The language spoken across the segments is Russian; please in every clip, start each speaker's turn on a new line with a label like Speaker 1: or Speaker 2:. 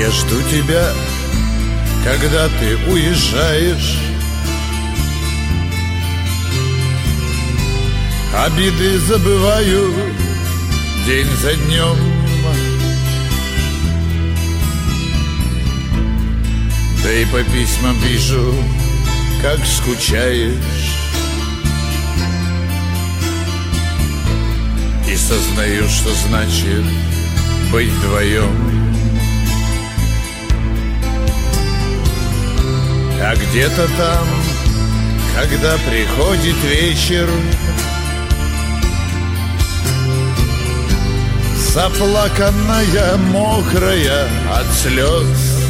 Speaker 1: Я жду тебя, когда ты уезжаешь. Обиды забываю день за днем. Да и по письмам вижу, как скучаешь. И сознаю, что значит быть вдвоем. А где-то там, когда приходит вечер, заплаканная, мокрая от слез,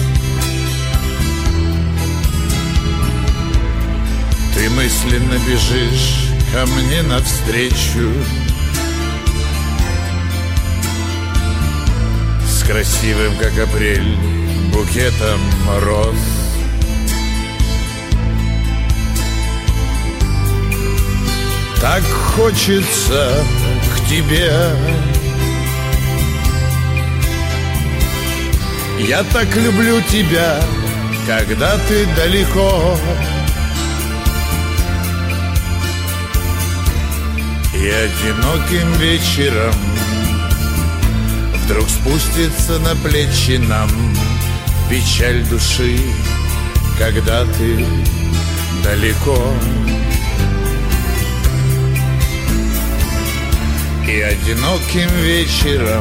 Speaker 1: ты мысленно бежишь ко мне навстречу с красивым, как апрель, букетом роз. Так хочется к тебе, я так люблю тебя, когда ты далеко. И одиноким вечером вдруг спустится на плечи нам печаль души, когда ты далеко. И одиноким вечером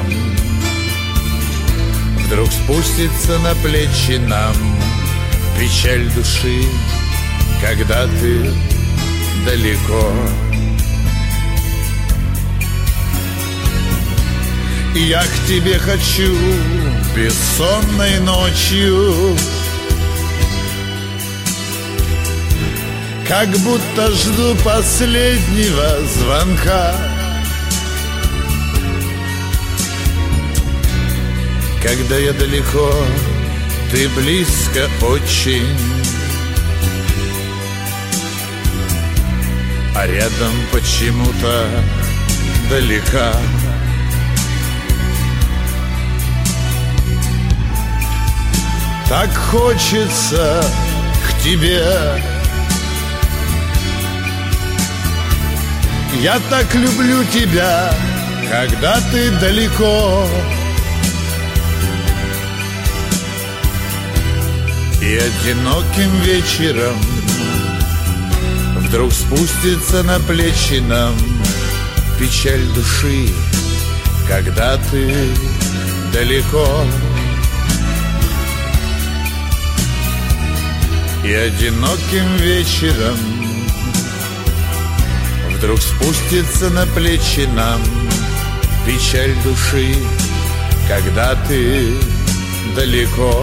Speaker 1: вдруг спустится на плечи нам печаль души, когда ты далеко. Я к тебе хочу бессонной ночью, как будто жду последнего звонка. Когда я далеко, ты близко очень, а рядом почему-то далека. Так хочется к тебе, я так люблю тебя, когда ты далеко. И одиноким вечером вдруг спустится на плечи нам печаль души, когда ты далеко. И одиноким вечером вдруг спустится на плечи нам печаль души, когда ты далеко.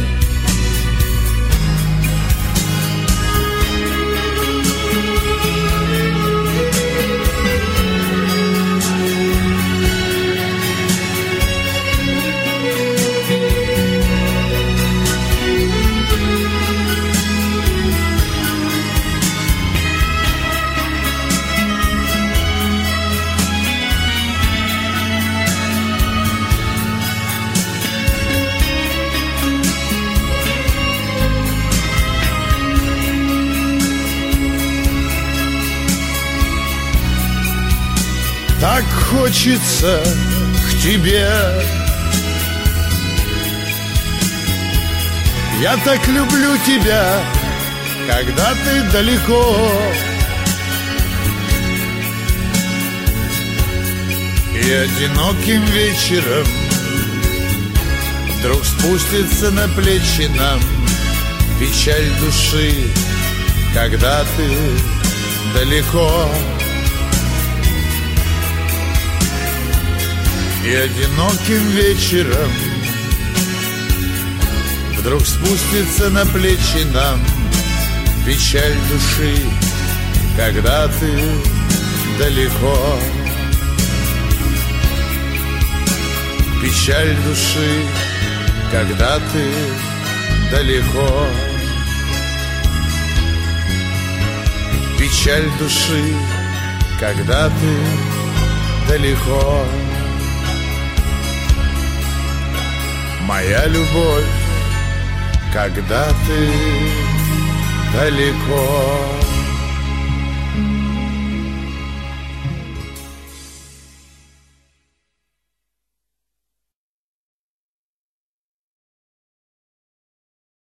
Speaker 1: Так хочется к тебе, я так люблю тебя, когда ты далеко. И одиноким вечером вдруг спустится на плечи нам печаль души, когда ты далеко. И одиноким вечером вдруг спустится на плечи нам печаль души, когда ты далеко. Печаль души, когда ты далеко. Печаль души, когда ты далеко. Моя любовь когда ты далеко.